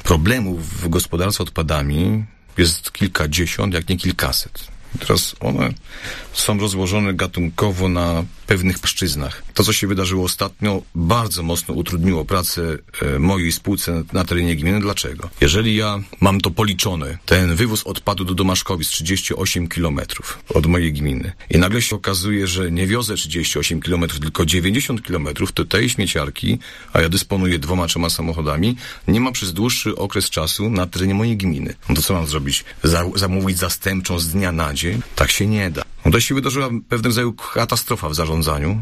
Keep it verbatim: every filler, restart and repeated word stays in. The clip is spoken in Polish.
problemów w gospodarce odpadami jest kilkadziesiąt, jak nie kilkaset. Teraz one są rozłożone gatunkowo na pewnych płaszczyznach. To, co się wydarzyło ostatnio, bardzo mocno utrudniło pracę e, mojej spółce na terenie gminy. Dlaczego? Jeżeli ja mam to policzone, ten wywóz odpadu do Domaszkowic trzydzieści osiem kilometrów od mojej gminy i nagle się okazuje, że nie wiozę trzydzieści osiem kilometrów, tylko dziewięćdziesiąt kilometrów, to tej śmieciarki, a ja dysponuję dwoma, trzema samochodami, nie ma przez dłuższy okres czasu na terenie mojej gminy. No to co mam zrobić? Za, zamówić zastępczą z dnia na dzień? Tak się nie da. No to się wydarzyła pewnego rodzaju katastrofa w zarządzaniu